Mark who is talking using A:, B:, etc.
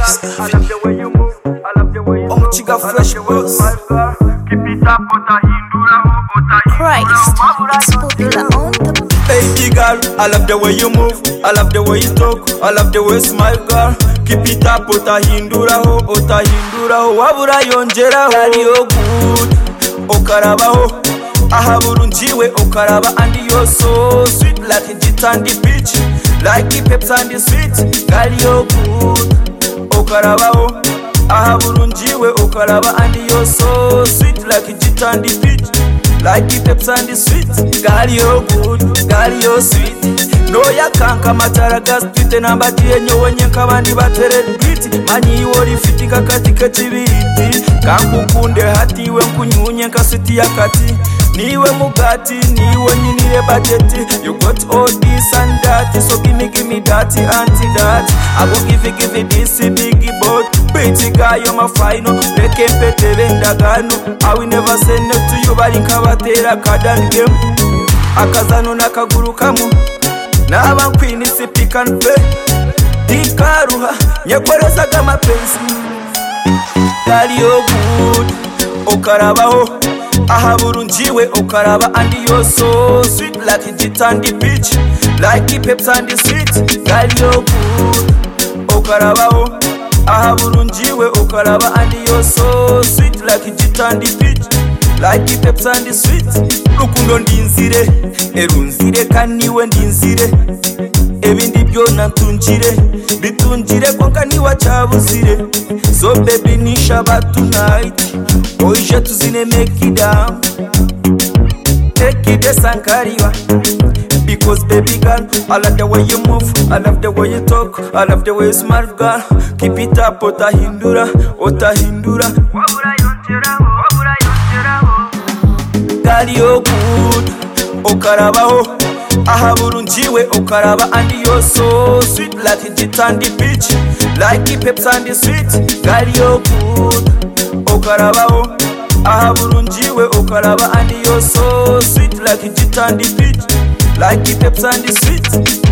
A: Christ.
B: I love the way you move, I love the way you talk.
A: Chica fresh boss.
B: Keep it up, Otahindura,
C: Christ, it's popular on the
A: Baby girl, I love the way you move, I love the way you talk, I love the way you smile, girl. Keep it up, Otahindura ho, Otahindura ho. Wabura yongera ho, you're good. Okaraba ho, ahaburunjiwe okaraba, and you're so sweet like a jit on the beach, like the peps on the sweet. Girl, you're good. Okaraba ho, ahaburunjiwe okaraba, and you're so sweet like a jit on the beach, like the peps on the sweet. Girl, you're good, girl, you're sweet. No ya kanka matara gas twite namba diye nyowonye nkabandi batere beat. Manyi wori fiti kakati kachibiti, kankukunde hati iwe nkunyunye nkasiti yakati. Niwe mugati, niwe nyinire budget. You got all this and that, so gimme that, anti that. I will give you this biggie boat. Pretty guy, you're my final. Reke mpete bendagano. I will never say no to you, bari nkabatera kadan game. Akazano nakaguru kamu, naba nkwini sipika npe. Dikaruha, nyekorezaga mapenzi. Girl, you're good. Okarabaho, ahaburunjiwe okaraba, and you're so sweet like a jit on the beach, like the peps on the sweet. Girl, you're good. Okarabaho, ahaburunjiwe okaraba, and you're so sweet like a jit on the beach, like the peps on the sweet. Rukundo ndinzire, erunzire kaniwe ndinzire. Ebindi byona tunjire, bitunjire konka niwa chabuzire. So baby nishaba tonight, oije tuzine make it down, take it sankariwa. Because baby girl, I love the way you move, I love the way you talk, I love the way you smile, girl. Keep it up, Otahindura, Otahindura.
B: Wabura yongera ho, wabura yongera ho.
A: Girl, you're good. Okaraba ho, ahaburunjiwe okaraba, and you're so sweet like a jit on the beach, like the peps on the sweet. Girl, you're good. Okaraba ho, ahaburunjiwe okaraba, and you're so sweet like a jit on the beach, like the peps on the sweet.